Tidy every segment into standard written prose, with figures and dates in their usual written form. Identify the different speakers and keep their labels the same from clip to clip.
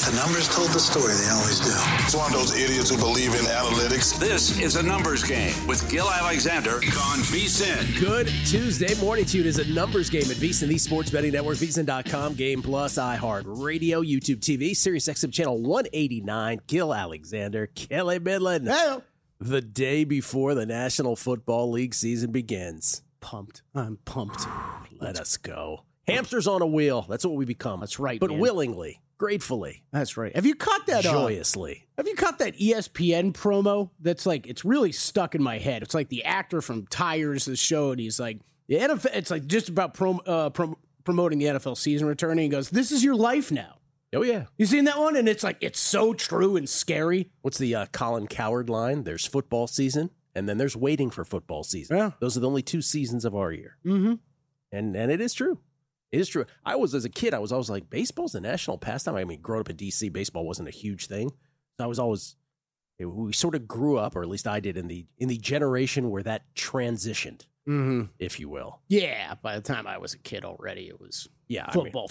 Speaker 1: The numbers told the story. They always do.
Speaker 2: It's one of those idiots who believe in analytics.
Speaker 3: This is A Numbers Game with Gil Alexander on VSiN.
Speaker 4: Good Tuesday morning to you. It is A Numbers Game at VSiN, the Sports Betting Network, VSiN.com, Game Plus, iHeart Radio, YouTube TV, Sirius XM Channel 189. Gil Alexander, Kelly Midland.
Speaker 5: Hey.
Speaker 4: The day before the National Football League season begins.
Speaker 5: Pumped. I'm pumped.
Speaker 4: Let us go. Hamsters on a wheel. That's what we become.
Speaker 5: That's right,
Speaker 4: But
Speaker 5: man.
Speaker 4: willingly, gratefully,
Speaker 5: That's right. Have you caught that?
Speaker 4: joyously.
Speaker 5: Have you caught that ESPN promo? That's like, it's really stuck in my head. It's like the actor from Tires, the show, and he's like, the NFL, it's like just about promoting the NFL season returning. He goes, "This is your life now."
Speaker 4: Oh, yeah.
Speaker 5: You seen that one? And it's like, it's so true and scary.
Speaker 4: What's the Colin Cowherd line? There's football season, and then there's waiting for football season.
Speaker 5: Yeah.
Speaker 4: Those are the only two seasons of our year.
Speaker 5: Mm-hmm.
Speaker 4: And it is true. It is true. As a kid, I was always like, baseball's a national pastime. I mean, growing up in D.C., baseball wasn't a huge thing. I was always, we sort of grew up, or at least I did, in the generation where that transitioned, if you will.
Speaker 5: Yeah. By the time I was a kid already, it was football.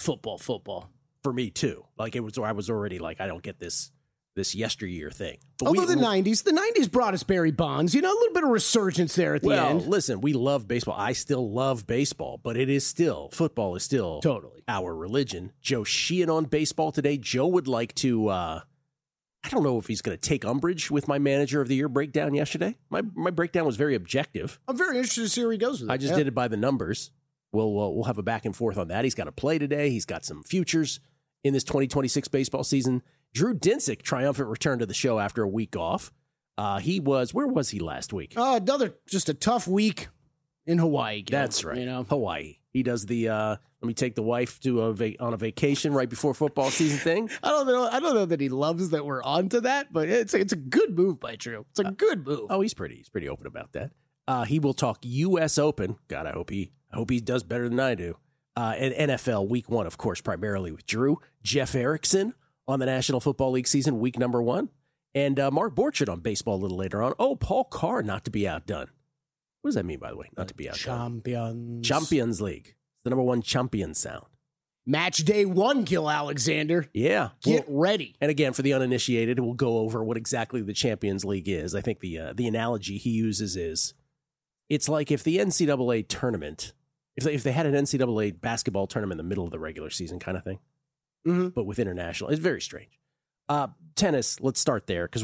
Speaker 4: For me, too. Like, I was already like, I don't get this yesteryear thing. But
Speaker 5: Although the 90s brought us Barry Bonds, a little bit of resurgence there at the end.
Speaker 4: Well, listen, we love baseball. I still love baseball, but football is still
Speaker 5: totally
Speaker 4: our religion. Joe Sheehan on baseball today. Joe would like to, I don't know if he's going to take umbrage with my Manager of the Year breakdown yesterday. My breakdown was very objective.
Speaker 5: I'm very interested to see where he goes with it.
Speaker 4: I just did it by the numbers. We'll have a back and forth on that. He's got to play today. He's got some futures in this 2026 baseball season. Drew Dinsick, triumphant return to the show after a week off. Where was he last week?
Speaker 5: Just a tough week in Hawaii. Gil.
Speaker 4: That's right. Hawaii. He does the let me take the wife to on a vacation right before football season thing.
Speaker 5: I don't know that he loves that we're onto that, but it's a good move by Drew. It's a good move.
Speaker 4: Oh, he's pretty open about that. He will talk U.S. Open. God, I hope he does better than I do. And NFL Week 1, of course, primarily with Drew. Jeff Erickson on the National Football League season, week number 1. And Mark Borchardt on baseball a little later on. Oh, Paul Carr not to be outdone. What does that mean, by the way? Not to be outdone. Champions League. It's the number 1 champion sound.
Speaker 5: Match day 1, Gil Alexander.
Speaker 4: Yeah.
Speaker 5: Get ready.
Speaker 4: And again, for the uninitiated, we'll go over what exactly the Champions League is. I think the analogy he uses is, it's like if the NCAA tournament, if they had an NCAA basketball tournament in the middle of the regular season kind of thing, but with international. It's very strange. Tennis, let's start there because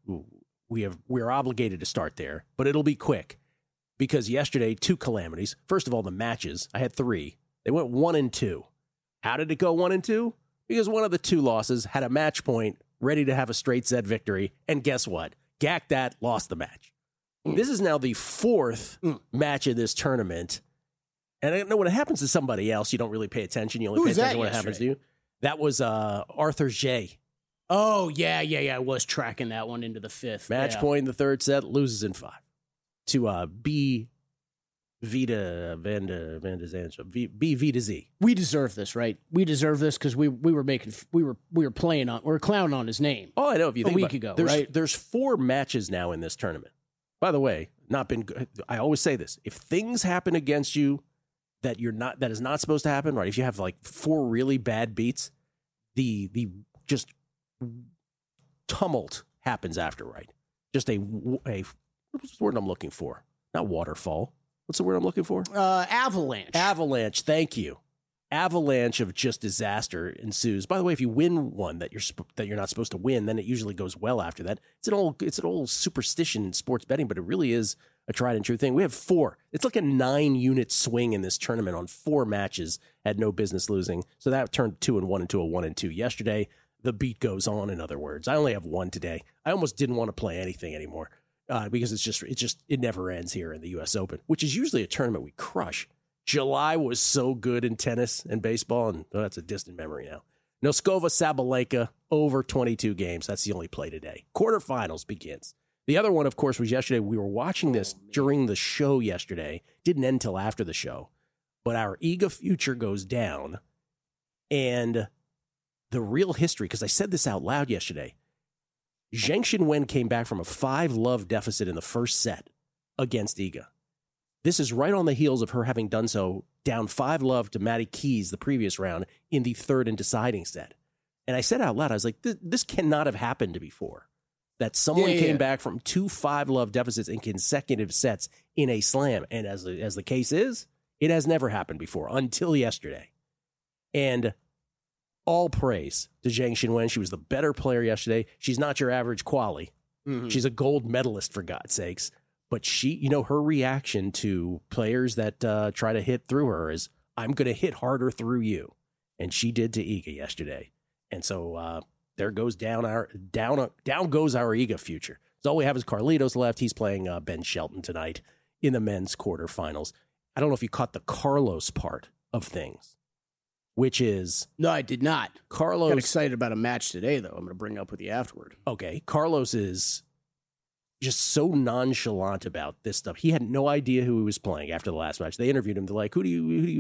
Speaker 4: we're obligated to start there, but it'll be quick because yesterday, 2 calamities. First of all, the matches. I had 3. They went 1-2. How did it go 1-2? Because one of the 2 losses had a match point ready to have a straight set victory, and guess what? Gacked that, lost the match. This is now the 4th match of this tournament. And I don't know when it happens to somebody else, you don't really pay attention. You only pay attention when it happens to you. That was Arthur J.
Speaker 5: Oh, yeah. I was tracking that one into the 5th.
Speaker 4: Match point in the 3rd set, loses in 5. To B. Vita Van de Zandt. B. Vita Z.
Speaker 5: We deserve this, right? We deserve this because we were clowning on his name.
Speaker 4: Oh, I know. If you think
Speaker 5: a week ago, right?
Speaker 4: There's 4 matches now in this tournament. By the way, not been good. I always say this: if things happen against you that is not supposed to happen, right? If you have like 4 really bad beats, the just tumult happens after, right? Just what's the word I'm looking for? Not waterfall. What's the word I'm looking for?
Speaker 5: Avalanche.
Speaker 4: Avalanche. Thank you. Avalanche of just disaster ensues. By the way, if you win one that you're not supposed to win, then it usually goes well after that. It's an old superstition in sports betting, but it really is a tried and true thing. We have 4. It's like a 9-unit swing in this tournament on 4 matches. Had no business losing. So that turned 2-1 into a 1-2 yesterday. The beat goes on, in other words. I only have 1 today. I almost didn't want to play anything anymore because it never ends here in the U.S. Open, which is usually a tournament we crush. July was so good in tennis and baseball, and that's a distant memory now. Noskova Sabalenka, over 22 games. That's the only play today. Quarterfinals begins. The other one, of course, was yesterday. We were watching this during the show yesterday. Didn't end until after the show. But our Iga future goes down. And the real history, because I said this out loud yesterday, Zheng Xinwen came back from a 5-love deficit in the first set against Iga. This is right on the heels of her having done so down 5-love to Maddie Keys the previous round in the 3rd and deciding set. And I said out loud, I was like, this cannot have happened before. That someone came back from 2 5-love deficits in consecutive sets in a slam. And as the case is, it has never happened before until yesterday. And all praise to Zhang Xinwen. She was the better player yesterday. She's not your average quali. Mm-hmm. She's a gold medalist, for God's sakes. But she, her reaction to players that try to hit through her is, I'm going to hit harder through you. And she did to Iga yesterday. And so there goes down goes our Iga future. So all we have is Carlitos left. He's playing Ben Shelton tonight in the men's quarterfinals. I don't know if you caught the Carlos part of things, which is...
Speaker 5: No, I did not.
Speaker 4: Carlos...
Speaker 5: Got excited about a match today, though. I'm going to bring up with you afterward.
Speaker 4: Okay. Carlos is just so nonchalant about this stuff. He had no idea who he was playing after the last match. They interviewed him. They're like, who'd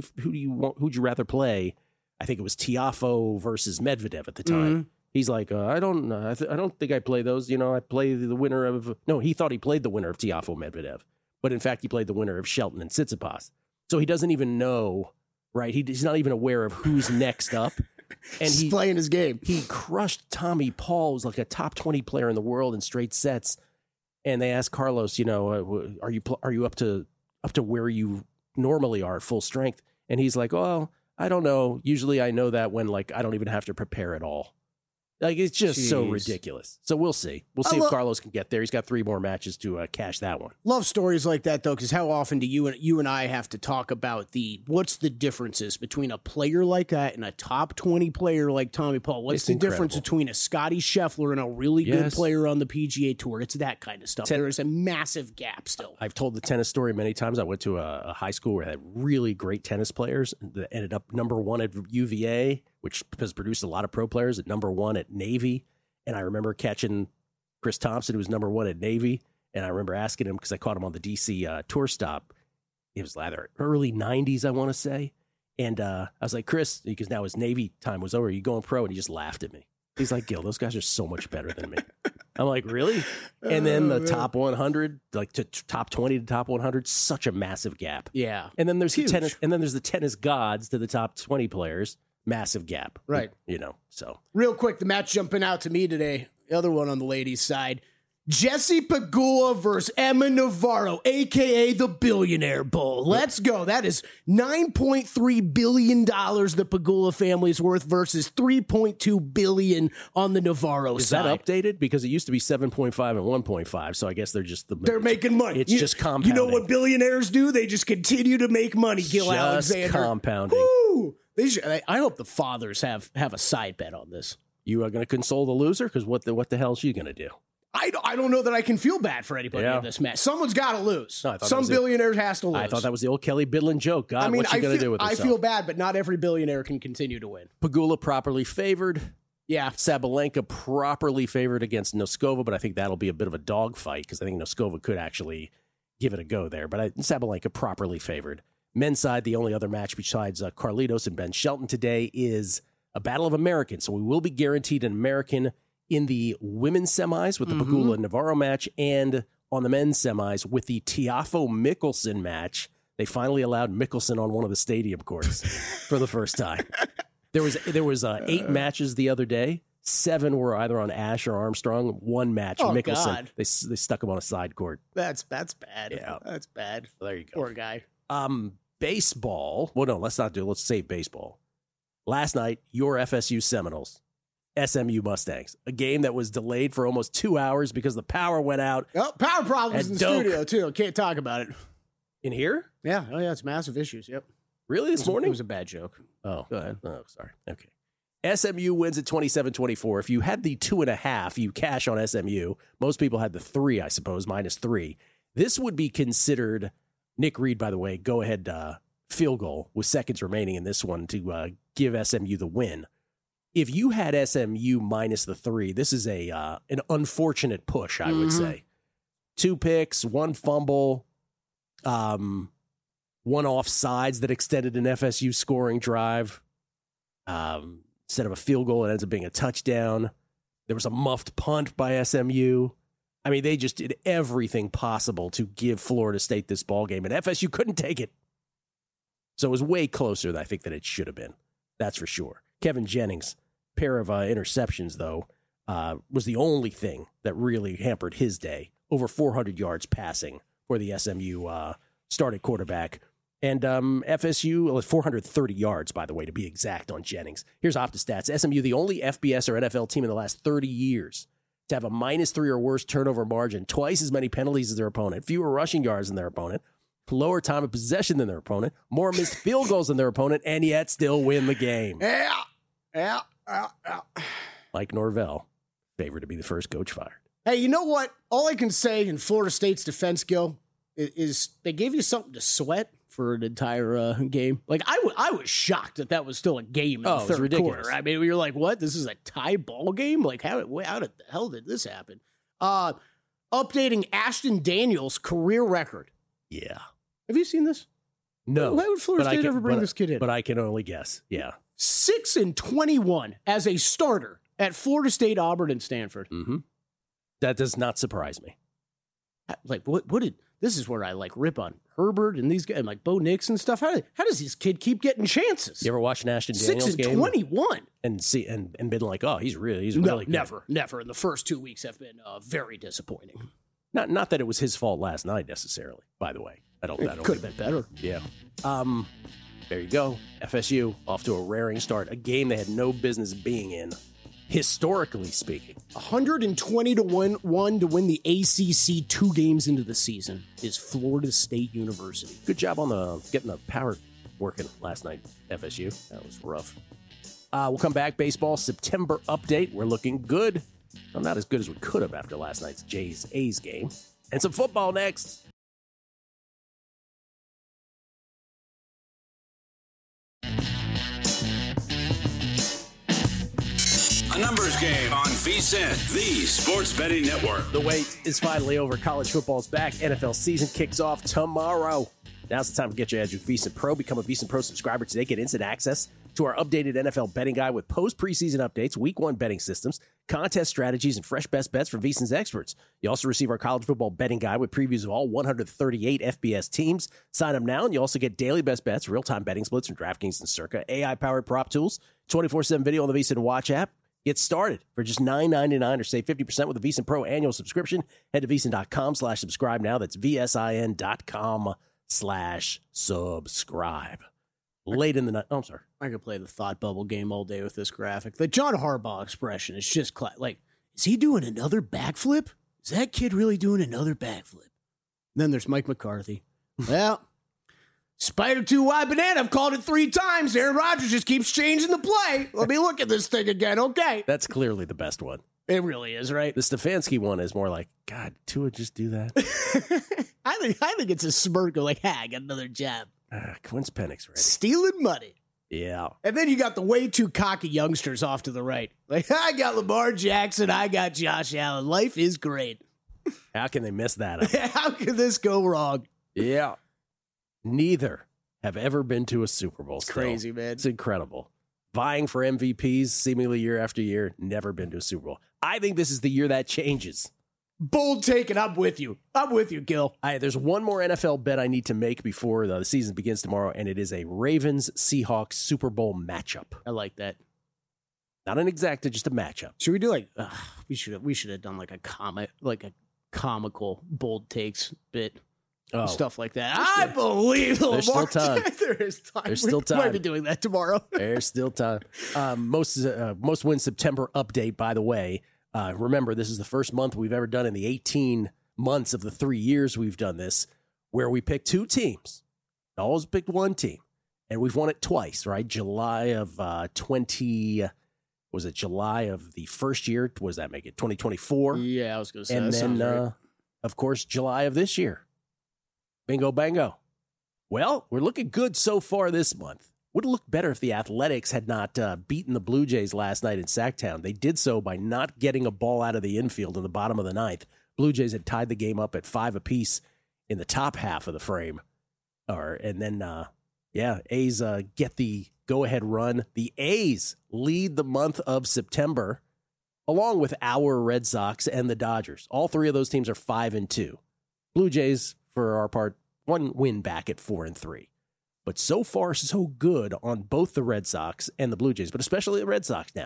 Speaker 4: you rather play? I think it was Tiafoe versus Medvedev at the time. Mm-hmm. He's like, I don't know. I don't think I play those. I play the winner of... No, he thought he played the winner of Tiafoe Medvedev. But in fact, he played the winner of Shelton and Tsitsipas. So he doesn't even know, right? He's not even aware of who's next up. And
Speaker 5: he's playing his game.
Speaker 4: He crushed Tommy Paul, who's like a top 20 player in the world in straight sets. And they asked Carlos, are you up to where you normally are, full strength? And he's like, well, I don't know. Usually I know that when I don't even have to prepare at all. It's just so ridiculous. So we'll see. We'll see if Carlos can get there. He's got 3 more matches to cash that one.
Speaker 5: Love stories like that, though, because how often do you and I have to talk about what's the differences between a player like that and a top 20 player like Tommy Paul? What's the difference between a Scotty Scheffler and a really good player on the PGA Tour? It's that kind of stuff. There is a massive gap still.
Speaker 4: I've told the tennis story many times. I went to a high school where I had really great tennis players that ended up number 1 at UVA, which has produced a lot of pro players, at number 1 at Navy. And I remember catching Chris Thompson, who was number 1 at Navy. And I remember asking him, because I caught him on the DC tour stop. It was rather early 90s, I want to say. And I was like, Chris, because now his Navy time was over, are you going pro? And he just laughed at me. He's like, Gil, those guys are so much better than me. I'm like, really? And then the top 100, to top 20 to top 100, such a massive gap.
Speaker 5: Yeah.
Speaker 4: And then there's the tennis, and then there's the tennis gods to the top 20 players. Massive gap.
Speaker 5: Right.
Speaker 4: So. Real
Speaker 5: quick, the match jumping out to me today, the other one on the ladies' side, Jessie Pegula versus Emma Navarro, a.k.a. the Billionaire Bull. Let's go. That is $9.3 billion the Pegula family's worth versus $3.2 billion on the Navarro side.
Speaker 4: Is that updated? Because it used to be 7.5 and 1.5, so I guess they're
Speaker 5: making money.
Speaker 4: It's just compounding.
Speaker 5: You know what billionaires do? They just continue to make money, Gil Alexander.
Speaker 4: Just compounding.
Speaker 5: Woo! I hope the fathers have a side bet on this.
Speaker 4: You are going to console the loser? Because what the hell is she going to do?
Speaker 5: I don't know that I can feel bad for anybody in this match. Someone's got to lose. No, some billionaire has to lose.
Speaker 4: I thought that was the old Kelly Bidlin joke. God, what's she going to do with herself?
Speaker 5: I feel bad, but not every billionaire can continue to win.
Speaker 4: Pegula properly favored.
Speaker 5: Yeah.
Speaker 4: Sabalenka properly favored against Noskova, but I think that'll be a bit of a dogfight because I think Noskova could actually give it a go there. But Sabalenka properly favored. Men's side, the only other match besides Carlitos and Ben Shelton today is a Battle of Americans. So we will be guaranteed an American in the women's semis with the Pegula and Navarro match, and on the men's semis with the Tiafoe Mickelson match. They finally allowed Mickelson on one of the stadium courts for the first time. There was 8 matches the other day. 7 were either on Ash or Armstrong. 1 match, Mickelson. God. They stuck him on a side court.
Speaker 5: That's bad.
Speaker 4: Yeah,
Speaker 5: that's bad.
Speaker 4: Well, there you go.
Speaker 5: Poor guy.
Speaker 4: Baseball. Well, no, let's save baseball. Last night, your FSU Seminoles, SMU Mustangs, a game that was delayed for almost 2 hours because the power went out.
Speaker 5: Oh, power problems in the studio, too. Can't talk about it.
Speaker 4: In here?
Speaker 5: Yeah. Oh, yeah. It's massive issues. Yep.
Speaker 4: Really? This morning?
Speaker 5: It was a bad joke.
Speaker 4: Oh.
Speaker 5: Go ahead.
Speaker 4: Oh, sorry. Okay. SMU wins at 27-24. If you had the 2.5, you cash on SMU. Most people had the 3, I suppose, -3. This would be considered... Nick Reed, by the way, go-ahead field goal with seconds remaining in this one to give SMU the win. If you had SMU minus the 3, this is an unfortunate push, I would say. 2 picks, 1 fumble, 1 offsides that extended an FSU scoring drive. Instead of a field goal, it ends up being a touchdown. There was a muffed punt by SMU. I mean, they just did everything possible to give Florida State this ball game, and FSU couldn't take it. So it was way closer, I think, than it should have been. That's for sure. Kevin Jennings, pair of interceptions, though, was the only thing that really hampered his day. Over 400 yards passing for the SMU starting quarterback. And FSU, 430 yards, by the way, to be exact, on Jennings. Here's OptaStats. SMU, the only FBS or NFL team in the last 30 years to have a -3 or worse turnover margin, twice as many penalties as their opponent, fewer rushing yards than their opponent, lower time of possession than their opponent, more missed field goals than their opponent, and yet still win the game.
Speaker 5: Yeah.
Speaker 4: Mike Norvell, favored to be the first coach fired.
Speaker 5: Hey, you know what? All I can say in Florida State's defense, Gil, is they gave you something to sweat for an entire game. Like, I was shocked that was still a game in the third quarter. I mean, you're like, what? This is a tie ball game? Like, how the hell did this happen? Updating Ashton Daniels' career record.
Speaker 4: Yeah.
Speaker 5: Have you seen this?
Speaker 4: No.
Speaker 5: Why would Florida State ever bring this kid in?
Speaker 4: But I can only guess. Yeah.
Speaker 5: 6-21 as a starter at Florida State, Auburn, and Stanford.
Speaker 4: Mm-hmm. That does not surprise me.
Speaker 5: Like, what did this is where I like rip on Herbert and these guys, and like Bo Nix and stuff. How does this kid keep getting chances?
Speaker 4: You ever watch an Ashton Daniels game?
Speaker 5: 6-21
Speaker 4: and see and been like, oh, he's really good.
Speaker 5: Never. And the first 2 weeks have been very disappointing.
Speaker 4: Not that it was his fault last night necessarily. By the way,
Speaker 5: It could have been better.
Speaker 4: Yeah. There you go. FSU off to a raring start. A game they had no business being in, historically speaking.
Speaker 5: 120-1 to win the ACC 2 games into the season is Florida State University.
Speaker 4: Good job on getting the power working last night, FSU. That was rough. We'll come back. Baseball September update. We're looking good. Well, not as good as we could have after last night's A's game. And some football next.
Speaker 3: A numbers game on VSiN, the sports betting network.
Speaker 4: The wait is finally over. College football's back. NFL season kicks off tomorrow. Now's the time to get your edge with VSiN Pro. Become a VSiN Pro subscriber today. Get instant access to our updated NFL betting guide with post-preseason updates, week 1 betting systems, contest strategies, and fresh best bets from VSiN's experts. You also receive our college football betting guide with previews of all 138 FBS teams. Sign up now, and you also get daily best bets, real-time betting splits from DraftKings and Circa, AI-powered prop tools, 24/7 video on the VSiN Watch app. Get started for just $9.99 or save 50% with a VSiN Pro annual subscription. Head to VSiN.com/subscribe now. That's VSIN.com/subscribe. Late in the night. Oh, I'm sorry.
Speaker 5: I could play the thought bubble game all day with this graphic. The John Harbaugh expression is just like, is he doing another backflip? Is that kid really doing another backflip? Then there's Mike McCarthy. Well, Spider 2 wide banana. I've called it 3 times. Aaron Rodgers just keeps changing the play. Let me look at this thing again. Okay.
Speaker 4: That's clearly the best one.
Speaker 5: It really is, right?
Speaker 4: The Stefanski one is more like, God, Tua just do that?
Speaker 5: I think it's a smirk of like, I got another jab.
Speaker 4: Quince Penix ready.
Speaker 5: Stealing money.
Speaker 4: Yeah.
Speaker 5: And then you got the way too cocky youngsters off to the right. Like, I got Lamar Jackson. I got Josh Allen. Life is great.
Speaker 4: How can they miss that?
Speaker 5: How can this go wrong?
Speaker 4: Yeah. Neither have ever been to a Super Bowl.
Speaker 5: It's crazy, man.
Speaker 4: It's incredible. Vying for MVPs seemingly year after year, never been to a Super Bowl. I think this is the year that changes.
Speaker 5: Bold take, and I'm with you. I'm with you, Gil.
Speaker 4: There's one more NFL bet I need to make before the season begins tomorrow, and it is a Ravens-Seahawks Super Bowl matchup.
Speaker 5: I like that.
Speaker 4: Not an exacta, just a matchup.
Speaker 5: Should we do like we should have done like a comical bold takes bit.
Speaker 4: Oh.
Speaker 5: Stuff like that. I believe
Speaker 4: there's
Speaker 5: Lamar.
Speaker 4: Still time.
Speaker 5: There is time.
Speaker 4: There's still time.
Speaker 5: We might be doing that tomorrow.
Speaker 4: There's still time. Most wins September update, by the way. Remember, this is the first month we've ever done in the 18 months of the 3 years we've done this, where we picked 2 teams. Always picked one team. And we've won it twice, right? July of July of the first year? What does that make it? 2024?
Speaker 5: Yeah, I was going to say
Speaker 4: and
Speaker 5: that.
Speaker 4: And then,
Speaker 5: right.
Speaker 4: Of course, July of this year. Bingo, bango. Well, we're looking good so far this month. Would have looked better if the Athletics had not beaten the Blue Jays last night in Sacktown. They did so by not getting a ball out of the infield in the bottom of the 9th. Blue Jays had tied the game up at 5 apiece in the top half of the frame. And then, A's get the go-ahead run. The A's lead the month of September, along with our Red Sox and the Dodgers. All 3 of those teams are 5-2. Blue Jays, for our part, 1 win back at 4-3. But so far, so good on both the Red Sox and the Blue Jays, but especially the Red Sox now,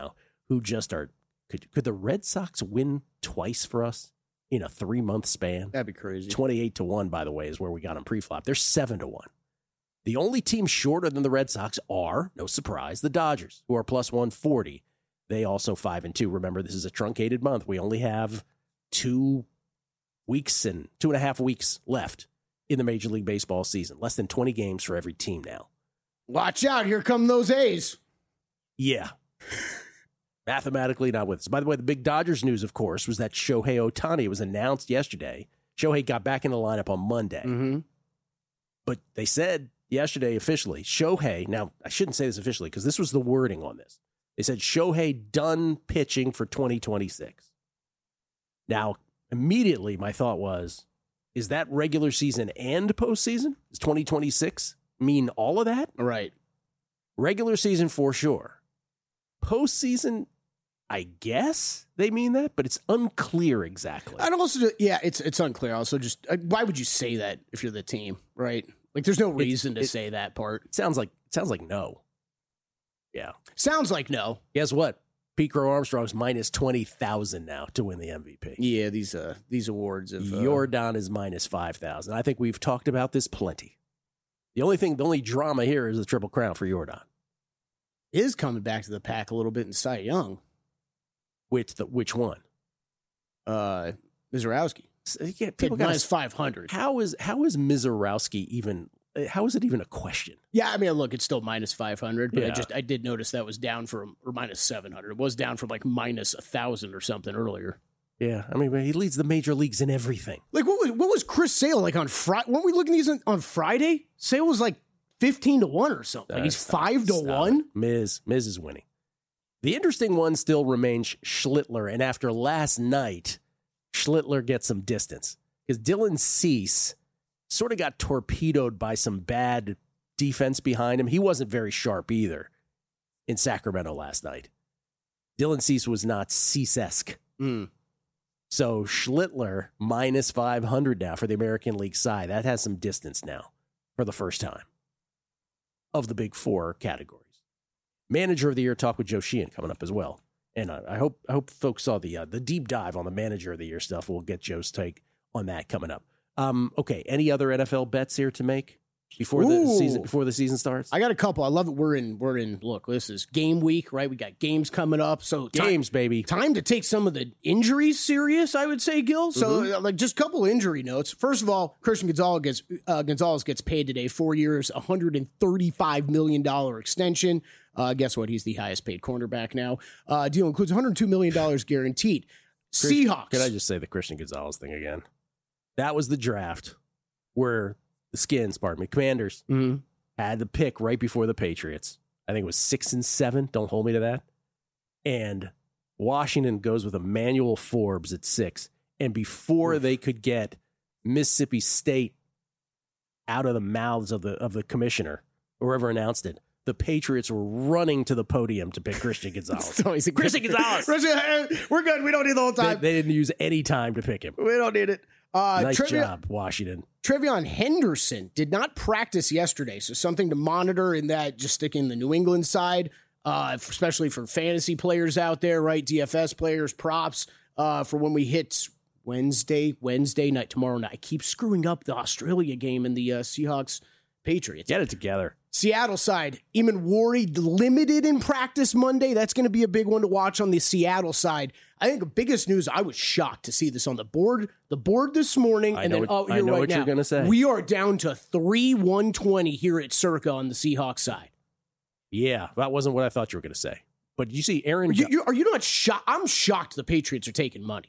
Speaker 4: who just are. Could the Red Sox win twice for us in a 3-month span?
Speaker 5: That'd be crazy.
Speaker 4: 28-1, by the way, is where we got them pre-flop. They're 7-1. The only team shorter than the Red Sox are, no surprise, the Dodgers, who are plus 140. They also 5-2. Remember, this is a truncated month. We only have 2 weeks and 2.5 weeks left in the Major League Baseball season. Less than 20 games for every team now.
Speaker 5: Watch out. Here come those A's.
Speaker 4: Yeah. Mathematically not with us. By the way, the big Dodgers news, of course, was that Shohei Ohtani was announced yesterday. Shohei got back in the lineup on Monday.
Speaker 5: Mm-hmm.
Speaker 4: But they said yesterday officially, Shohei, now I shouldn't say this officially because this was the wording on this. They said Shohei done pitching for 2026. Now, immediately my thought was, is that regular season and postseason? Does 2026 mean all of that?
Speaker 5: Right.
Speaker 4: Regular season for sure. Postseason, I guess they mean that, but it's unclear exactly.
Speaker 5: I'd also, yeah, it's unclear. Also, just why would you say that if you're the team, right? Like, there's no reason to say that part.
Speaker 4: It sounds like no. Yeah,
Speaker 5: sounds like no.
Speaker 4: Guess what? Pete Crow Armstrong's minus 20,000 now to win the MVP.
Speaker 5: Yeah, these awards of
Speaker 4: Yordan is minus 5,000. I think we've talked about this plenty. The only drama here is the Triple Crown for Yordan.
Speaker 5: Is coming back to the pack a little bit in Cy Young.
Speaker 4: Which one?
Speaker 5: Mizorowski.
Speaker 4: Yeah, people got
Speaker 5: minus 500.
Speaker 4: How is Mizorowski even? How is it even a question?
Speaker 5: Yeah, I mean, look, it's still minus 500, but
Speaker 4: Yeah.
Speaker 5: I did notice that was down from, or minus 700. It was down from like minus 1,000 or something earlier.
Speaker 4: Yeah, I mean, he leads the major leagues in everything.
Speaker 5: Like, what was Chris Sale like on Friday? Weren't we looking at these on Friday? Sale was like 15-1 or something. Like he's 5-1.
Speaker 4: Miz is winning. The interesting one still remains Schlittler, and after last night, Schlittler gets some distance because Dylan Cease sort of got torpedoed by some bad defense behind him. He wasn't very sharp either in Sacramento last night. Dylan Cease was not Cease-esque. So Schlittler minus 500 now for the American League side. That has some distance now for the first time of the big four categories. Manager of the Year talk with Joe Sheehan coming up as well. And I hope folks saw the deep dive on the Manager of the Year stuff. We'll get Joe's take on that coming up. Okay, any other NFL bets here to make before the season starts?
Speaker 5: I got a couple. I love it. We're in. Look, this is game week, right? We got games coming up, so
Speaker 4: baby.
Speaker 5: Time to take some of the injuries serious, I would say, Gil. So, like, just a couple injury notes. First of all, Christian Gonzalez gets paid today. 4 years, $135 million extension. Guess what? He's the highest paid cornerback now. Deal includes $102 million guaranteed. Seahawks.
Speaker 4: Can I just say the Christian Gonzalez thing again? That was the draft where the Commanders had the pick right before the Patriots. I think it was 6 and 7. Don't hold me to that. And Washington goes with Emmanuel Forbes at 6. And before they could get Mississippi State out of the mouths of the commissioner, or whoever announced it, the Patriots were running to the podium to pick Christian Gonzalez. Christian Gonzalez.
Speaker 5: We're good. We don't need the whole time.
Speaker 4: They didn't use any time to pick him.
Speaker 5: We don't need it.
Speaker 4: Nice job, Washington.
Speaker 5: Trevion Henderson did not practice yesterday, so something to monitor in that, just sticking the New England side, especially for fantasy players out there, right? DFS players, props, for when we hit Wednesday night, tomorrow night. I keep screwing up the Australia game and the Seahawks-Patriots.
Speaker 4: Get it together.
Speaker 5: Seattle side, Eamon Wari limited in practice Monday. That's going to be a big one to watch on the Seattle side. I think the biggest news, I was shocked to see this on the board this morning.
Speaker 4: I know what you're going to say.
Speaker 5: We are down to 3-120 here at Circa on the Seahawks side.
Speaker 4: Yeah, that wasn't what I thought you were going to say. But you see, Aaron...
Speaker 5: Are you not shocked? I'm shocked the Patriots are taking money.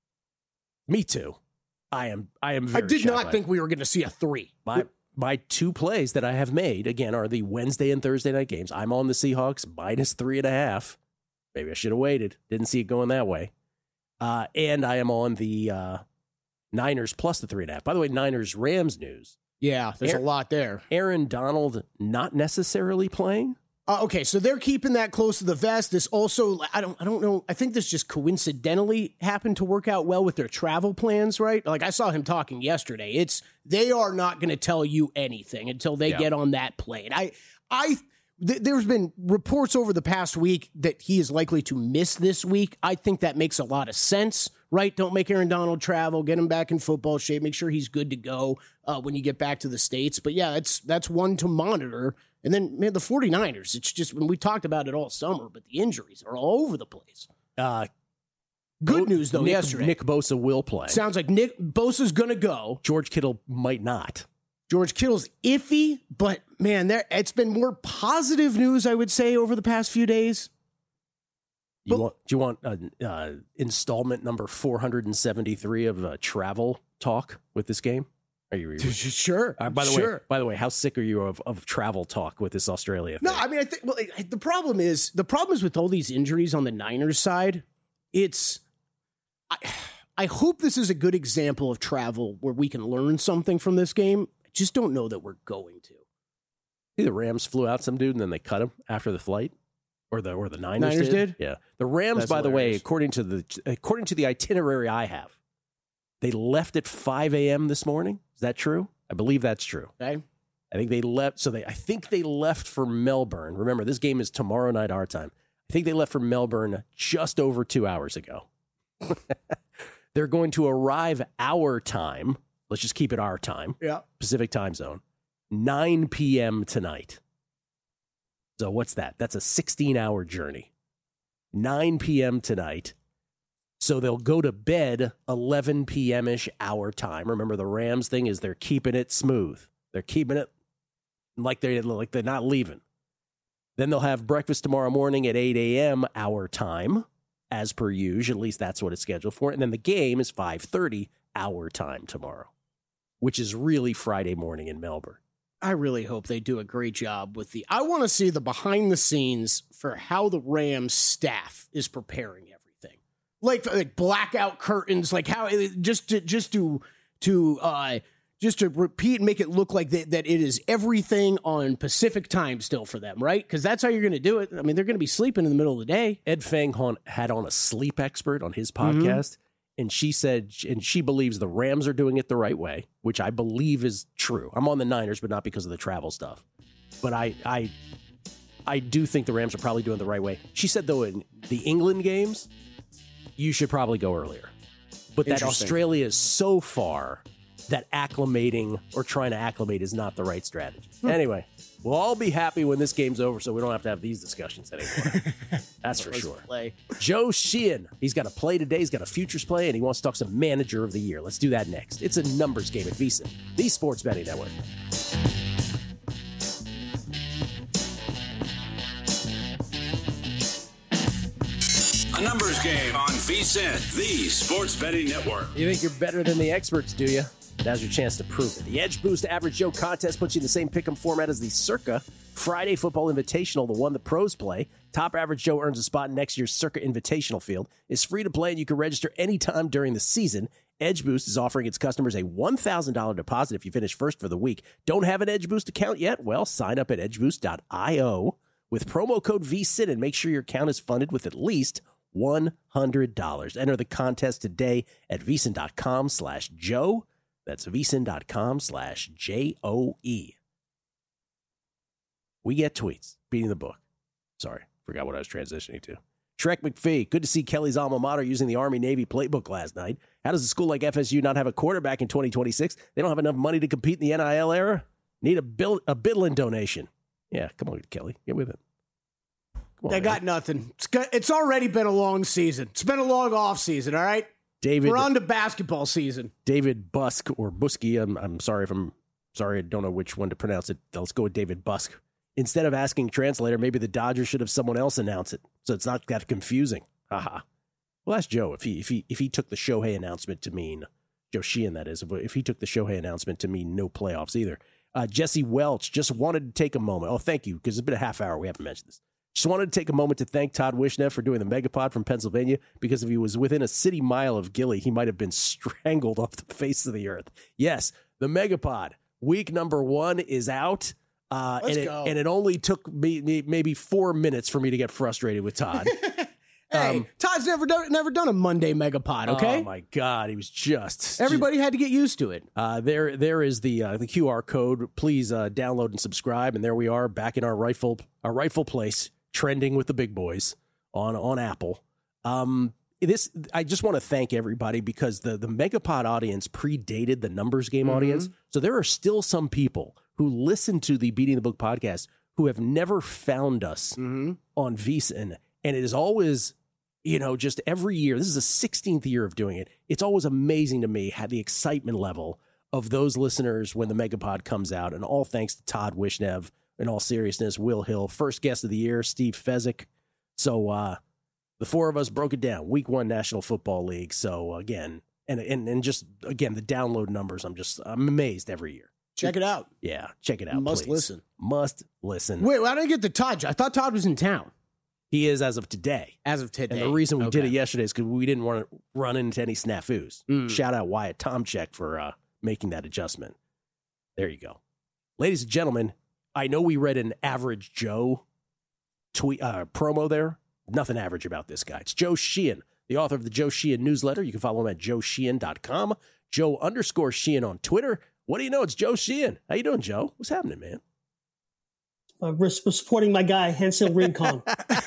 Speaker 4: Me too. I am very
Speaker 5: I did
Speaker 4: shocked
Speaker 5: not think we were going to see a 3.
Speaker 4: My two plays that I have made, again, are the Wednesday and Thursday night games. I'm on the Seahawks minus 3.5. Maybe I should have waited. Didn't see it going that way. And I am on the Niners plus the 3.5. By the way, Niners-Rams news.
Speaker 5: Yeah, there's a lot there.
Speaker 4: Aaron Donald not necessarily playing.
Speaker 5: Okay, so they're keeping that close to the vest. This also, I don't know. I think this just coincidentally happened to work out well with their travel plans, right? Like I saw him talking yesterday. They are not going to tell you anything until they get on that plane. there's been reports over the past week that he is likely to miss this week. I think that makes a lot of sense, right? Don't make Aaron Donald travel, get him back in football shape, make sure he's good to go when you get back to the States. But yeah, that's one to monitor. And then, man, the 49ers, it's just, when we talked about it all summer, but the injuries are all over the place. Good news, though, yesterday.
Speaker 4: Nick Bosa will play.
Speaker 5: Sounds like Nick Bosa's going to go.
Speaker 4: George Kittle might not.
Speaker 5: George Kittle's iffy, but, man, it's been more positive news, I would say, over the past few days.
Speaker 4: Do you want installment number 473 of travel talk with this game? Are you
Speaker 5: sure?
Speaker 4: By the way, how sick are you of travel talk with this Australia thing?
Speaker 5: No, I mean, I think the problem is with all these injuries on the Niners side. I hope this is a good example of travel where we can learn something from this game. I just don't know that we're going to.
Speaker 4: See, the Rams flew out some dude and then they cut him after the flight, or the Niners did. Yeah, the Rams, by the way, according to the itinerary I have, they left at 5 a.m. this morning. Is that true? I believe that's true.
Speaker 5: Okay.
Speaker 4: I think they left. I think they left for Melbourne. Remember, this game is tomorrow night our time. I think they left for Melbourne just over 2 hours ago. They're going to arrive our time. Let's just keep it our time.
Speaker 5: Yeah.
Speaker 4: Pacific time zone. 9 p.m. tonight. So what's that? That's a 16-hour journey. 9 p.m. tonight. So they'll go to bed 11 p.m.-ish our time. Remember, the Rams thing is they're keeping it smooth. They're keeping it like they're not leaving. Then they'll have breakfast tomorrow morning at 8 a.m. our time, as per usual. At least that's what it's scheduled for. And then the game is 5:30 our time tomorrow, which is really Friday morning in Melbourne.
Speaker 5: I really hope they do a great job with I want to see the behind the scenes for how the Rams staff is preparing everything. Like blackout curtains, like how just to repeat and make it look like that it is everything on Pacific time still for them, right? Because that's how you're going to do it. I mean, they're going to be sleeping in the middle of the day.
Speaker 4: Ed Fang had on a sleep expert on his podcast, and she said, and she believes the Rams are doing it the right way, which I believe is true. I'm on the Niners, but not because of the travel stuff. But I do think the Rams are probably doing it the right way. She said, though, in the England games, you should probably go earlier. But that Australia is so far that acclimating or trying to acclimate is not the right strategy. Anyway, we'll all be happy when this game's over, so we don't have to have these discussions anymore. That's for sure. Joe Sheehan, he's got a play today. He's got a futures play, and he wants to talk some manager of the year. Let's do that next. It's a numbers game at VSiN, the Sports Betting Network.
Speaker 3: A numbers game on VSiN, the Sports Betting Network.
Speaker 4: You think you're better than the experts, do you? Now's your chance to prove it. The Edge Boost Average Joe contest puts you in the same pick'em format as the Circa Friday Football Invitational, the one the pros play. Top Average Joe earns a spot in next year's Circa Invitational field. It's free to play, and you can register anytime during the season. Edge Boost is offering its customers a $1,000 deposit if you finish first for the week. Don't have an Edge Boost account yet? Well, sign up at edgeboost.io with promo code VSiN and make sure your account is funded with at least $100. Enter the contest today at VSiN.com/Joe. That's VSiN.com/JOE. We get tweets. Beating the book. Sorry, forgot what I was transitioning to. Shrek McPhee, good to see Kelly's alma mater using the Army-Navy playbook last night. How does a school like FSU not have a quarterback in 2026? They don't have enough money to compete in the NIL era? Need a Bidlin donation. Yeah, come on, Kelly. Get with it.
Speaker 5: They got nothing. It's already been a long season. It's been a long off season, all right?
Speaker 4: David,
Speaker 5: we're on to basketball season. David
Speaker 4: Busk or Busky. I'm sorry if I'm sorry. I don't know which one to pronounce it. Let's go with David Busk. Instead of asking translator, maybe the Dodgers should have someone else announce it, so it's not that confusing. Haha. Well, ask Joe if he took the Shohei announcement to mean Joe Sheehan. That is, if he took the Shohei announcement to mean no playoffs either. Jesse Welch just wanted to take a moment. Oh, thank you, because it's been a half hour. We haven't mentioned this. Just wanted to take a moment to thank Todd Wishnev for doing the Megapod from Pennsylvania, because if he was within a city mile of Gilly, he might have been strangled off the face of the earth. Yes, the Megapod. Week number 1 is out.
Speaker 5: Let's go.
Speaker 4: And it only took me maybe 4 minutes for me to get frustrated with Todd.
Speaker 5: Hey, Todd's never done a Monday Megapod, okay?
Speaker 4: Oh my God, he was just
Speaker 5: Everybody had to get used to it.
Speaker 4: There is the QR code. Please download and subscribe. And there we are, back in our rightful place, trending with the big boys on Apple. I just want to thank everybody because the Megapod audience predated the Numbers Game audience. So there are still some people who listen to the Beating the Book podcast who have never found us on VSiN. And it is always, just every year, this is the 16th year of doing it. It's always amazing to me how the excitement level of those listeners when the Megapod comes out. And all thanks to Todd Wishnev, in all seriousness, Will Hill, first guest of the year, Steve Fezzik. So the four of us broke it down. Week 1 National Football League. So again, and just again, the download numbers, I'm amazed every year.
Speaker 5: Check it out.
Speaker 4: Yeah, check it out.
Speaker 5: Must
Speaker 4: please.
Speaker 5: listen.
Speaker 4: Must listen.
Speaker 5: Wait, why did I get the Todd? I thought Todd was in town.
Speaker 4: He is as of today.
Speaker 5: As of today.
Speaker 4: And the reason we did it yesterday is because we didn't want to run into any snafus. Shout out Wyatt Tomczyk for making that adjustment. There you go. Ladies and gentlemen, I know we read an Average Joe tweet promo there. Nothing average about this guy. It's Joe Sheehan, the author of the Joe Sheehan newsletter. You can follow him at joesheehan.com. Joe_Sheehan on Twitter. What do you know? It's Joe Sheehan. How you doing, Joe? What's happening, man?
Speaker 6: We're supporting my guy, Hensel Rincon.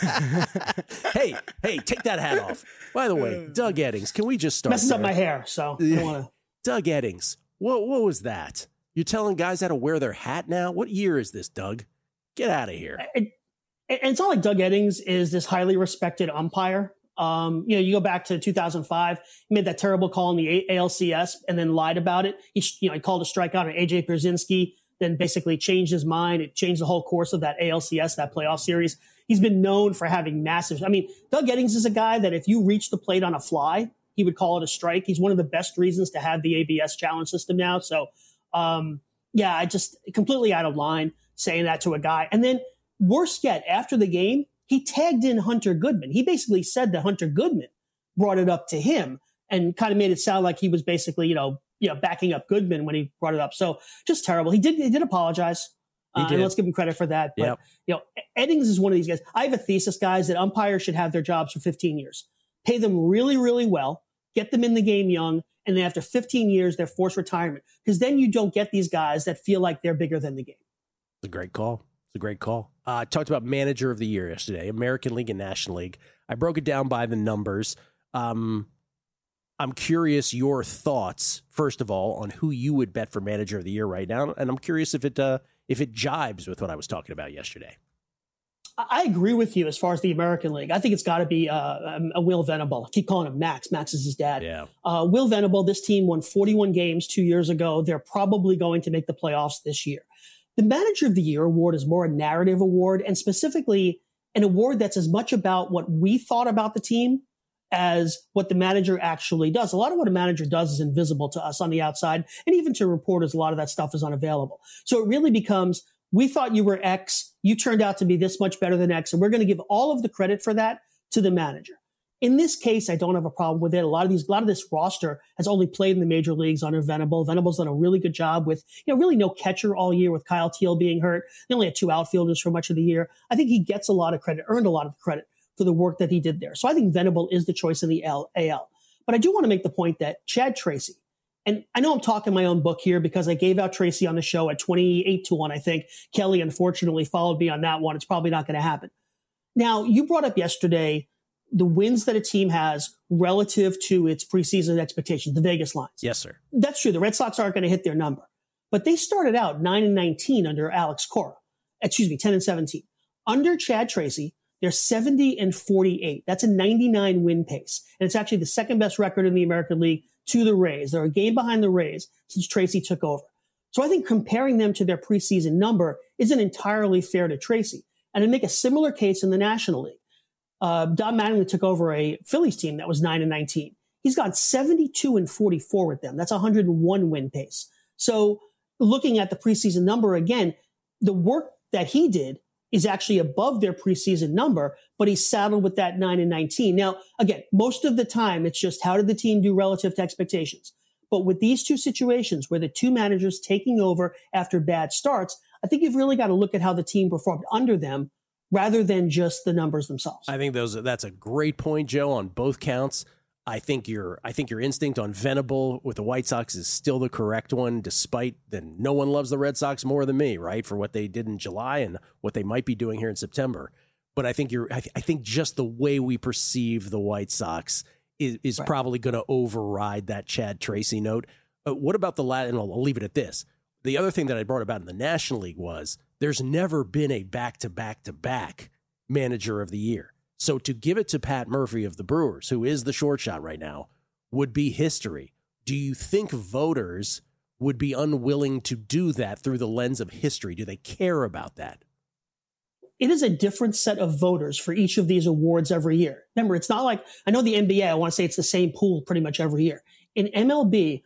Speaker 4: hey, take that hat off. By the way, Doug Eddings, can we just start
Speaker 6: Messes up my hair, so I don't want to.
Speaker 4: Doug Eddings, what was that? You're telling guys how to wear their hat now? What year is this, Doug? Get out of here.
Speaker 6: And it's not like Doug Eddings is this highly respected umpire. You go back to 2005, he made that terrible call in the ALCS and then lied about it. He called a strikeout on AJ Pierzynski, then basically changed his mind. It changed the whole course of that ALCS, that playoff series. He's been known for having massive. Doug Eddings is a guy that if you reach the plate on a fly, he would call it a strike. He's one of the best reasons to have the ABS challenge system now. So, I just completely out of line saying that to a guy. And then worse yet, after the game, he tagged in Hunter Goodman. He basically said that Hunter Goodman brought it up to him and kind of made it sound like he was basically, backing up Goodman when he brought it up. So just terrible. He did apologize. And let's give him credit for that. But, Eddings is one of these guys. I have a thesis, guys, that umpires should have their jobs for 15 years. Pay them really, really well. Get them in the game young. And then after 15 years, they're forced retirement. Because then you don't get these guys that feel like they're bigger than the game.
Speaker 4: It's a great call. Talked about Manager of the Year yesterday, American League and National League. I broke it down by the numbers. I'm curious your thoughts, first of all, on who you would bet for Manager of the Year right now. And I'm curious if it jibes with what I was talking about yesterday.
Speaker 6: I agree with you as far as the American League. I think it's got to be a Will Venable. I keep calling him Max. Max is his dad.
Speaker 4: Yeah.
Speaker 6: Will Venable, this team won 41 games 2 years ago. They're probably going to make the playoffs this year. The Manager of the Year award is more a narrative award, and specifically an award that's as much about what we thought about the team as what the manager actually does. A lot of what a manager does is invisible to us on the outside, and even to reporters, a lot of that stuff is unavailable. So it really becomes, we thought you were X, you turned out to be this much better than X, and we're going to give all of the credit for that to the manager. In this case, I don't have a problem with it. A lot of this roster has only played in the major leagues under Venable. Venable's done a really good job with, really no catcher all year with Kyle Teal being hurt. They only had 2 outfielders for much of the year. I think he gets a lot of credit, earned a lot of credit for the work that he did there. So I think Venable is the choice in the AL. But I do want to make the point that Chad Tracy, and I know I'm talking my own book here because I gave out Tracy on the show at 28-1, I think. Kelly, unfortunately, followed me on that one. It's probably not going to happen. Now, you brought up yesterday the wins that a team has relative to its preseason expectations, the Vegas lines.
Speaker 4: Yes, sir.
Speaker 6: That's true. The Red Sox aren't going to hit their number. But they started out 9-19 under Alex Cora. 10-17. Under Chad Tracy, they're 70-48. That's a 99 win pace. And it's actually the second best record in the American League to the Rays. They're a game behind the Rays since Tracy took over. So I think comparing them to their preseason number isn't entirely fair to Tracy. And I make a similar case in the National League. Don Mattingly took over a Phillies team that was 9-19. He's got 72-44 with them. That's a 101 win pace. So looking at the preseason number again, the work that he did is actually above their preseason number, but he's saddled with that 9-19. Now, again, most of the time, it's just how did the team do relative to expectations? But with these two situations where the two managers taking over after bad starts, I think you've really got to look at how the team performed under them rather than just the numbers themselves.
Speaker 4: I think that's a great point, Joe, on both counts. I think your instinct on Venable with the White Sox is still the correct one, despite that no one loves the Red Sox more than me, right? For what they did in July and what they might be doing here in September. But I think I think just the way we perceive the White Sox is right. Probably going to override that Chad Tracy note. What about the and I'll leave it at this. The other thing that I brought about in the National League was there's never been a back-to-back-to-back manager of the year. So to give it to Pat Murphy of the Brewers, who is the short shot right now, would be history. Do you think voters would be unwilling to do that through the lens of history? Do they care about that?
Speaker 6: It is a different set of voters for each of these awards every year. Remember, it's not like, I know the NBA, I want to say it's the same pool pretty much every year. In MLB,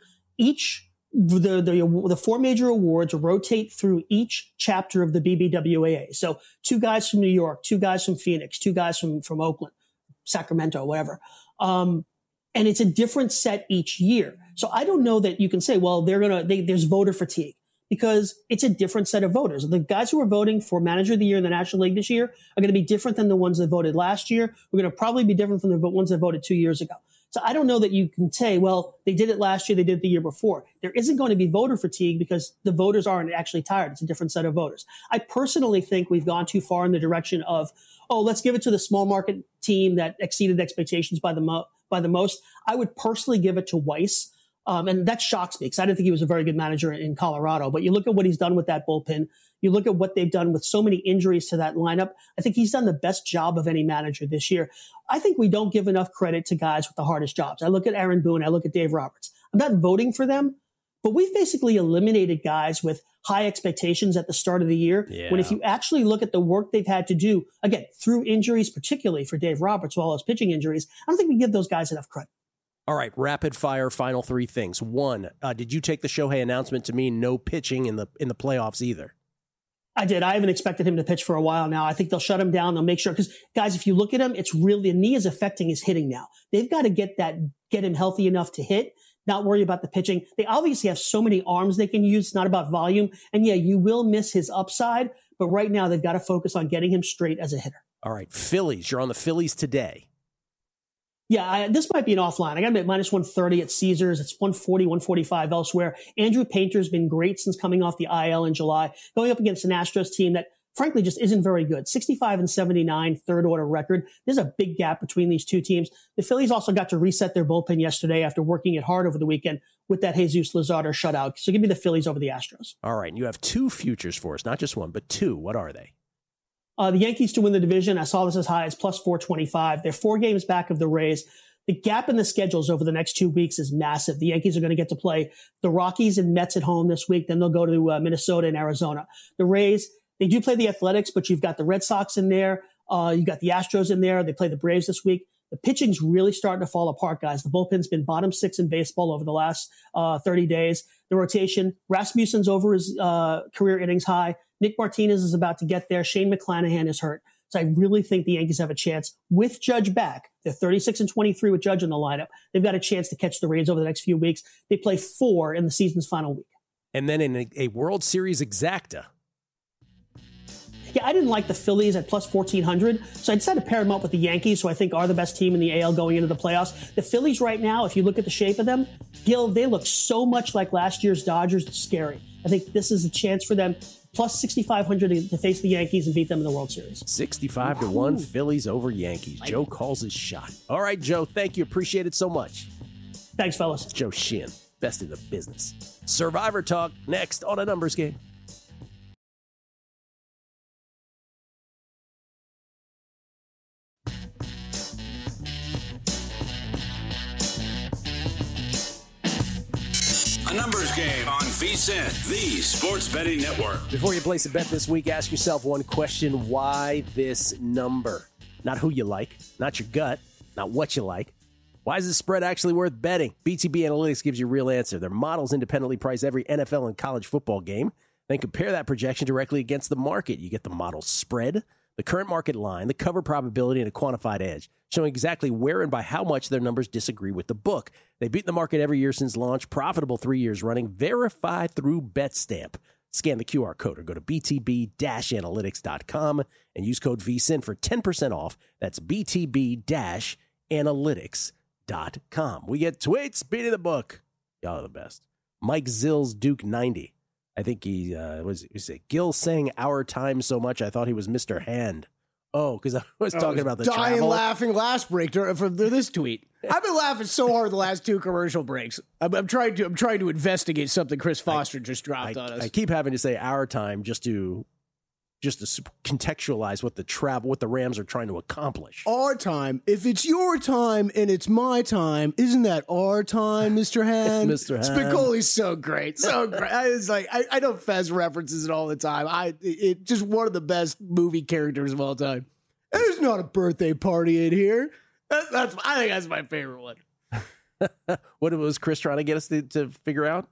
Speaker 6: the four major awards rotate through each chapter of the BBWAA. So 2 guys from New York, 2 guys from Phoenix, 2 guys from Oakland, Sacramento, whatever. And it's a different set each year. So I don't know that you can say, well, there's voter fatigue, because it's a different set of voters. The guys who are voting for Manager of the Year in the National League this year are going to be different than the ones that voted last year. We're going to probably be different from the ones that voted 2 years ago. So I don't know that you can say, well, they did it last year, they did it the year before. There isn't going to be voter fatigue because the voters aren't actually tired. It's a different set of voters. I personally think we've gone too far in the direction of, let's give it to the small market team that exceeded expectations by the most. I would personally give it to Weiss. And that shocks me because I didn't think he was a very good manager in Colorado. But you look at what he's done with that bullpen. You look at what they've done with so many injuries to that lineup. I think he's done the best job of any manager this year. I think we don't give enough credit to guys with the hardest jobs. I look at Aaron Boone. I look at Dave Roberts. I'm not voting for them, but we've basically eliminated guys with high expectations at the start of the year. Yeah. When if you actually look at the work they've had to do, again, through injuries, particularly for Dave Roberts, all those pitching injuries, I don't think we give those guys enough credit.
Speaker 4: All right, rapid fire, final 3 things. 1, did you take the Shohei announcement to mean no pitching in the playoffs either?
Speaker 6: I did. I haven't expected him to pitch for a while now. I think they'll shut him down. They'll make sure, because guys, if you look at him, it's really, the knee is affecting his hitting now. They've got to get him healthy enough to hit, not worry about the pitching. They obviously have so many arms they can use. It's not about volume. And yeah, you will miss his upside, but right now they've got to focus on getting him straight as a hitter.
Speaker 4: All right, Phillies. You're on the Phillies today.
Speaker 6: Yeah, this might be an offline. I got him at minus 130 at Caesars. It's 140, 145 elsewhere. Andrew Painter's been great since coming off the IL in July, going up against an Astros team that frankly just isn't very good. 65-79, third order record. There's a big gap between these two teams. The Phillies also got to reset their bullpen yesterday after working it hard over the weekend with that Jesus Luzardo shutout. So give me the Phillies over the Astros.
Speaker 4: All right. You have 2 futures for us, not just 1, but 2. What are they?
Speaker 6: The Yankees to win the division. I saw this as high as plus 425. They're 4 games back of the Rays. The gap in the schedules over the next 2 weeks is massive. The Yankees are going to get to play the Rockies and Mets at home this week. Then they'll go to Minnesota and Arizona. The Rays, they do play the Athletics, but you've got the Red Sox in there. You've got the Astros in there. They play the Braves this week. The pitching's really starting to fall apart, guys. The bullpen's been bottom 6 in baseball over the last 30 days. The rotation, Rasmussen's over his career innings high. Nick Martinez is about to get there. Shane McClanahan is hurt. So I really think the Yankees have a chance with Judge back. They're 36-23 with Judge in the lineup. They've got a chance to catch the Rays over the next few weeks. They play 4 in the season's final week.
Speaker 4: And then in a World Series exacta.
Speaker 6: Yeah, I didn't like the Phillies at plus 1,400, so I decided to pair them up with the Yankees, who I think are the best team in the AL going into the playoffs. The Phillies right now, if you look at the shape of them, Gil, they look so much like last year's Dodgers. It's scary. I think this is a chance for them, plus 6,500 to face the Yankees and beat them in the World Series.
Speaker 4: 65-1 Phillies over Yankees. Joe calls his shot. All right, Joe, thank you. Appreciate it so much.
Speaker 6: Thanks, fellas.
Speaker 4: Joe Sheehan, best in the business. Survivor Talk next on A Numbers Game.
Speaker 3: A Numbers Game on VSiN, the Sports Betting Network.
Speaker 4: Before you place a bet this week, ask yourself one question. Why this number? Not who you like, not your gut, not what you like. Why is this spread actually worth betting? BTB Analytics gives you a real answer. Their models independently price every NFL and college football game, then compare that projection directly against the market. You get the model spread, the current market line, the cover probability, and a quantified edge, showing exactly where and by how much their numbers disagree with the book. They beat the market every year since launch, profitable 3 years running, verified through BetStamp. Scan the QR code or go to btb-analytics.com and use code VSIN for 10% off. That's btb-analytics.com. We get tweets, beating the book. Y'all are the best. Mike Zills, Duke 90. I think he was Gil saying our time so much, I thought he was Mr. Hand. Oh, because I was talking about the
Speaker 5: dying
Speaker 4: travel.
Speaker 5: Laughing last break for this tweet. I've been laughing so hard the last 2 commercial breaks. I'm trying to investigate something Chris Foster just dropped on us.
Speaker 4: I keep having to say our time just to contextualize what the Rams are trying to accomplish.
Speaker 5: Our time. If it's your time and it's my time, isn't that our time, Mr. Hand?
Speaker 4: Mr. Hand.
Speaker 5: Spicoli's so great. So great. I know Fez references it all the time. It just one of the best movie characters of all time. There's not a birthday party in here. I think that's my favorite one.
Speaker 4: What was Chris trying to get us to figure out?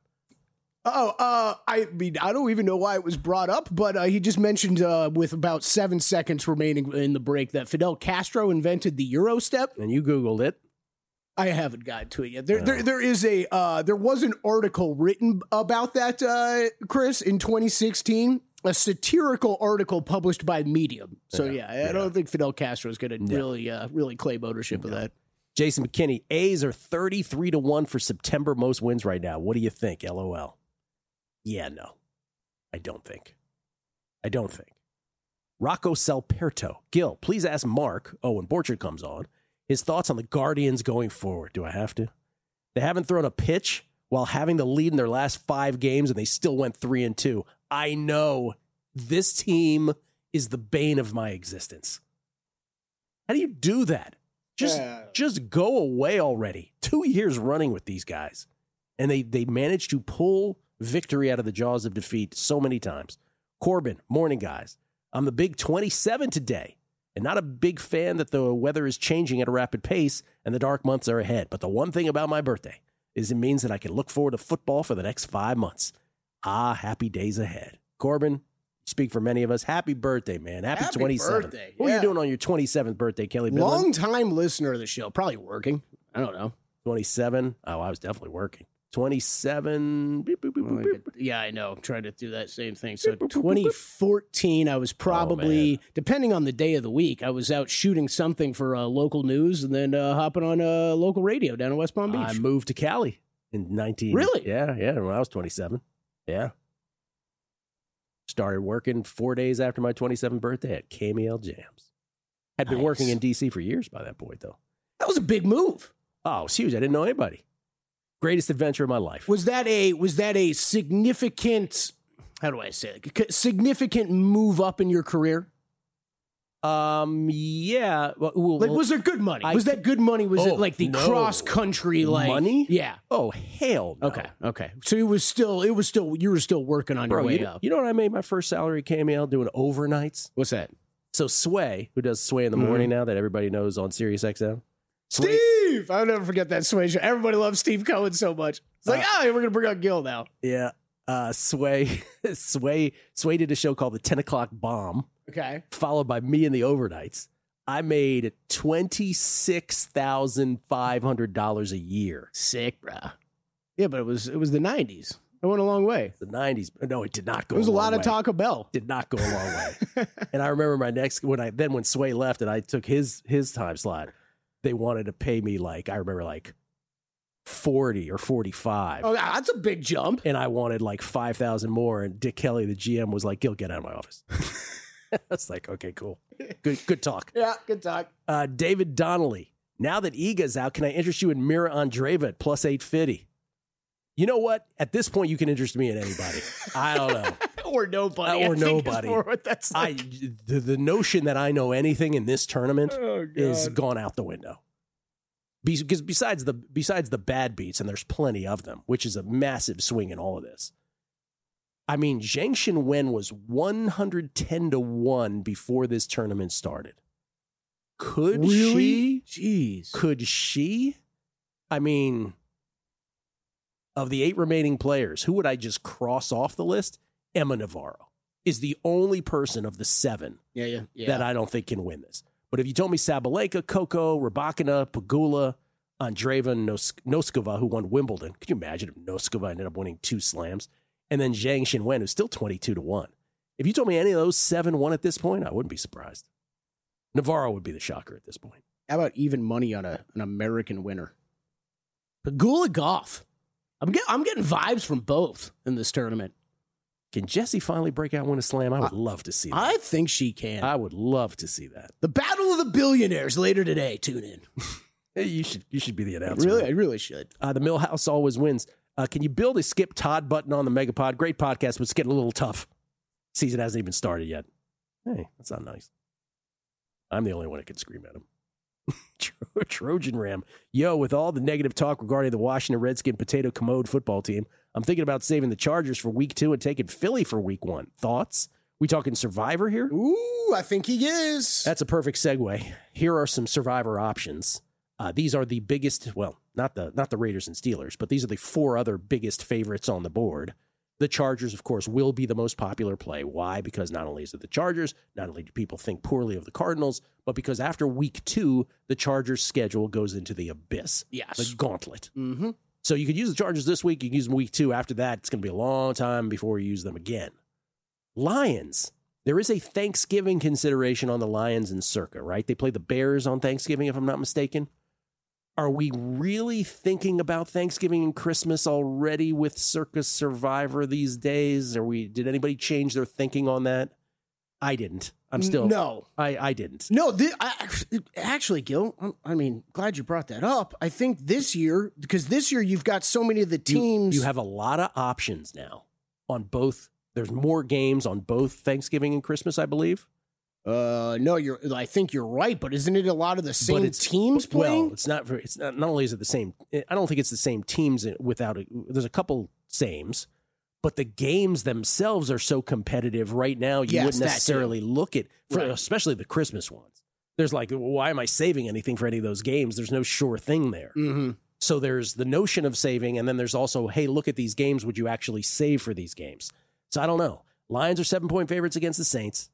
Speaker 5: I mean, I don't even know why it was brought up, but he just mentioned with about 7 seconds remaining in the break that Fidel Castro invented the Euro step.
Speaker 4: And you Googled it.
Speaker 5: I haven't gotten to it yet. There was an article written about that, Chris, in 2016. A satirical article published by Medium. So I don't think Fidel Castro is going to really claim ownership of that.
Speaker 4: Jason McKinney, A's are 33-1 for September most wins right now. What do you think? LOL. Yeah, no. I don't think. Rocco Salperto. Gil, please ask Mark, when Borchard comes on, his thoughts on the Guardians going forward. Do I have to? They haven't thrown a pitch while having the lead in their last 5 games, and they still went 3-2. I know this team is the bane of my existence. How do you do that? Just go away already. 2 years running with these guys. And they managed to pull victory out of the jaws of defeat so many times. Corbin, morning guys. I'm the big 27 today. And not a big fan that the weather is changing at a rapid pace and the dark months are ahead. But the one thing about my birthday is it means that I can look forward to football for the next 5 months. Happy days ahead. Corbin, speak for many of us. Happy birthday, man. Happy 27th.
Speaker 5: Birthday.
Speaker 4: What are you doing on your 27th birthday, Kelly Bidlin?
Speaker 5: Long-time listener of the show. Probably working. I don't know.
Speaker 4: 27? Oh, I was definitely working. 27. Beep, beep, beep, beep, beep.
Speaker 5: Yeah, I know. I'm trying to do that same thing. So 2014, I was probably, depending on the day of the week, I was out shooting something for local news and then hopping on local radio down in West Palm Beach.
Speaker 4: I moved to Cali in 19.
Speaker 5: Really?
Speaker 4: Yeah, when I was 27. Yeah. Started working 4 days after my 27th birthday at KMEL Jams. Had been working in D.C. for years by that point, though.
Speaker 5: That was a big move.
Speaker 4: Oh, it was huge. I didn't know anybody. Greatest adventure of my life.
Speaker 5: Was that a significant, how do I say it, significant move up in your career?
Speaker 4: Yeah.
Speaker 5: Was there good money? Was that good money? Was it like the cross country
Speaker 4: money?
Speaker 5: Yeah.
Speaker 4: Oh, hell no.
Speaker 5: Okay. So you were still working on your way up.
Speaker 4: You know what I made my first salary at KML doing overnights?
Speaker 5: What's that?
Speaker 4: So Sway, who does Sway in the morning now that everybody knows on Sirius XM.
Speaker 5: Steve! I'll never forget that Sway show. Everybody loves Steve Cohen so much. It's like, we're going to bring out Gil now.
Speaker 4: Yeah. Sway did a show called The 10 O'Clock Bomb.
Speaker 5: Okay.
Speaker 4: Followed by me in the overnights. I made $26,500 a year.
Speaker 5: Sick, bruh. Yeah, but it was the 90s. It went a long way.
Speaker 4: The 90s. No, it did not go.
Speaker 5: There was a lot of Taco Bell.
Speaker 4: Did not go a long way. And I remember when Sway left and I took his time slot, they wanted to pay me like 40 or 45.
Speaker 5: Oh, that's a big jump.
Speaker 4: And I wanted like 5,000 more. And Dick Kelly, the GM, was like, "Gil, get out of my office." I was like, okay, cool. Good talk.
Speaker 5: Yeah, good talk.
Speaker 4: David Donnelly. Now that Iga's out, can I interest you in Mira Andreeva at plus 850? You know what? At this point, you can interest me in anybody. I don't know.
Speaker 5: Or nobody.
Speaker 4: The notion that I know anything in this tournament is gone out the window. Because besides the bad beats, and there's plenty of them, which is a massive swing in all of this. I mean, Zhang Xinwen was 110-1 before this tournament started. Could
Speaker 5: really? Jeez.
Speaker 4: Could she? I mean, of the 8 remaining players, who would I just cross off the list? Emma Navarro is the only person of the 7 that I don't think can win this. But if you told me Sabalenka, Coco, Rybakina, Pegula, Andreeva, Noskova, who won Wimbledon, could you imagine if Noskova ended up winning 2 slams? and then Zhang Xinwen, who's still 22-1. If you told me any of those 7 won at this point, I wouldn't be surprised. Navarro would be the shocker at this point.
Speaker 5: How about even money on an American winner? Pegula Goff. I'm getting vibes from both in this tournament.
Speaker 4: Can Jessie finally break out and win a slam? I would love to see that.
Speaker 5: I think she can.
Speaker 4: I would love to see that.
Speaker 5: The Battle of the Billionaires later today. Tune in.
Speaker 4: Hey, you should be the announcer.
Speaker 5: Really, I really should.
Speaker 4: The Millhouse always wins. Can you build a Skip Todd button on the Megapod? Great podcast, but it's getting a little tough. Season hasn't even started yet. Hey, that's not nice. I'm the only one that can scream at him. Trojan Ram. Yo, with all the negative talk regarding the Washington Redskin potato commode football team, I'm thinking about saving the Chargers for week 2 and taking Philly for week 1. Thoughts? We talking Survivor here?
Speaker 5: Ooh, I think he is.
Speaker 4: That's a perfect segue. Here are some Survivor options. These are the biggest, well, not the Raiders and Steelers, but these are the 4 other biggest favorites on the board. The Chargers, of course, will be the most popular play. Why? Because not only is it the Chargers, not only do people think poorly of the Cardinals, but because after week 2, the Chargers' schedule goes into the abyss.
Speaker 5: Yes.
Speaker 4: The gauntlet.
Speaker 5: Mm-hmm.
Speaker 4: So you could use the Chargers this week, you can use them week 2. After that, it's going to be a long time before you use them again. Lions. There is a Thanksgiving consideration on the Lions and Circa, right? They play the Bears on Thanksgiving, if I'm not mistaken. Are we really thinking about Thanksgiving and Christmas already with Circus Survivor these days? Did anybody change their thinking on that? I didn't.
Speaker 5: No.
Speaker 4: I didn't.
Speaker 5: No, actually, Gil, I mean, glad you brought that up. I think this year, because this year you've got so many of the teams.
Speaker 4: You have a lot of options now on both. There's more games on both Thanksgiving and Christmas, I believe.
Speaker 5: No, I think you're right, but isn't it a lot of the same teams playing?
Speaker 4: Well, it's not. Not only is it the same. I don't think it's the same teams there's a couple sames, but the games themselves are so competitive right now. You wouldn't necessarily look at, especially the Christmas ones. There's like, why am I saving anything for any of those games? There's no sure thing there.
Speaker 5: Mm-hmm.
Speaker 4: So there's the notion of saving, and then there's also, hey, look at these games. Would you actually save for these games? So I don't know. Lions are 7-point favorites against the Saints.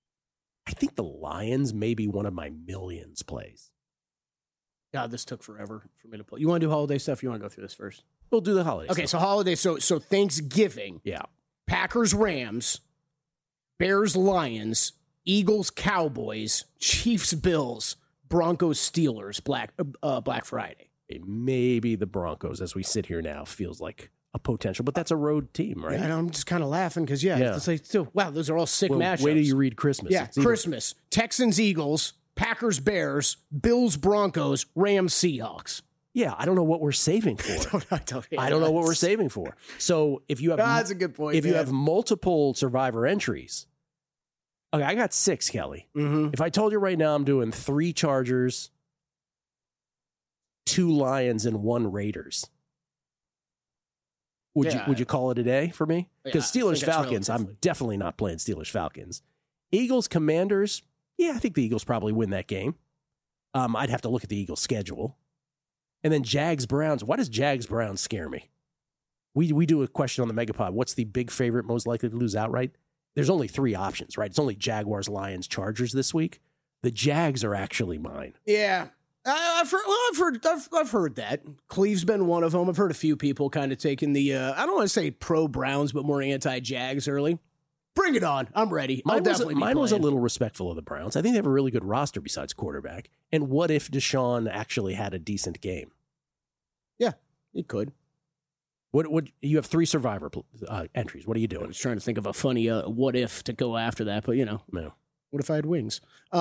Speaker 4: I think the Lions may be one of my millions plays.
Speaker 5: God, this took forever for me to play. You want to do holiday stuff? You want to go through this first?
Speaker 4: We'll do the holiday
Speaker 5: Okay,
Speaker 4: stuff.
Speaker 5: so holiday. So Thanksgiving.
Speaker 4: Yeah.
Speaker 5: Packers, Rams, Bears, Lions, Eagles, Cowboys, Chiefs, Bills, Broncos, Steelers, Black Friday.
Speaker 4: Maybe the Broncos, as we sit here now, feels like a potential, but that's a road team, right?
Speaker 5: Yeah, I'm just kind of laughing because, it's like, wow, those are all sick matchups.
Speaker 4: Wait till you read Christmas.
Speaker 5: Yeah, Christmas. Texans, Eagles, Packers, Bears, Bills, Broncos, Rams, Seahawks.
Speaker 4: Yeah, I don't know what we're saving for. I don't know what we're saving for. So if you have...
Speaker 5: That's a good point.
Speaker 4: If you have multiple Survivor entries... Okay, I got 6, Kelly.
Speaker 5: Mm-hmm.
Speaker 4: If I told you right now I'm doing 3 Chargers, 2 Lions, and 1 Raiders... Would you call it a day for me? Because Steelers Falcons, I'm definitely not playing Steelers Falcons. Eagles Commanders, I think the Eagles probably win that game. I'd have to look at the Eagles schedule. And then Jags Browns. Why does Jags Browns scare me? We do a question on the Megapod. What's the big favorite most likely to lose outright? There's only 3 options, right? It's only Jaguars, Lions, Chargers this week. The Jags are actually mine.
Speaker 5: Yeah. I've heard that. Cleve's been one of them. I've heard a few people kind of taking the, I don't want to say pro-Browns, but more anti-Jags early. Bring it on. I'm ready. Mine
Speaker 4: was a little respectful of the Browns. I think they have a really good roster besides quarterback. And what if Deshaun actually had a decent game?
Speaker 5: Yeah, he could.
Speaker 4: What you have 3 Survivor entries. What are you doing?
Speaker 5: I was trying to think of a funny what if to go after that, but
Speaker 4: No.
Speaker 5: What if I had wings?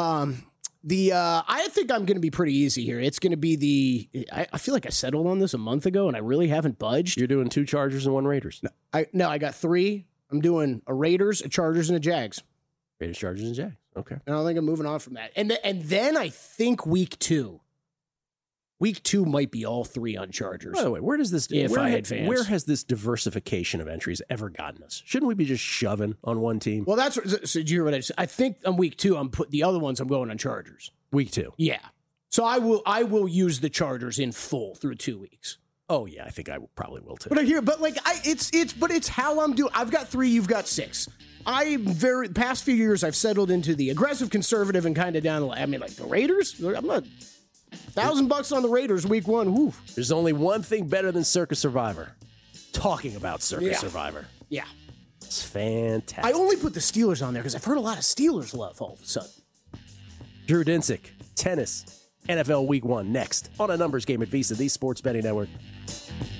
Speaker 5: I think I'm going to be pretty easy here. It's going to be I feel like I settled on this a month ago, and I really haven't budged.
Speaker 4: You're doing 2 Chargers and 1 Raiders.
Speaker 5: No, I got 3. I'm doing a Raiders, a Chargers, and a Jags.
Speaker 4: Raiders, Chargers, and Jags. Okay.
Speaker 5: And I think I'm moving on from that. And then I think week 2. Week 2 might be all 3 on Chargers.
Speaker 4: By the way, where has this diversification of entries ever gotten us? Shouldn't we be just shoving on one team?
Speaker 5: Well, so did you hear what I said? I think on week 2, the other ones I'm going on Chargers.
Speaker 4: Week 2.
Speaker 5: Yeah. So I will use the Chargers in full through 2 weeks.
Speaker 4: Oh yeah, I think I probably will too.
Speaker 5: But it's how I'm doing. I've got 3, you've got 6. Past few years I've settled into the aggressive conservative and kind of down the line. I mean, like the Raiders, I'm not $1,000 on the Raiders week 1. Woo.
Speaker 4: There's only one thing better than Circus Survivor. Talking about Circus Survivor.
Speaker 5: Yeah.
Speaker 4: It's fantastic.
Speaker 5: I only put the Steelers on there because I've heard a lot of Steelers love all of a sudden.
Speaker 4: Drew Dinsick, tennis, NFL Week 1 next on A Numbers Game at VSiN, the Sports Betting Network.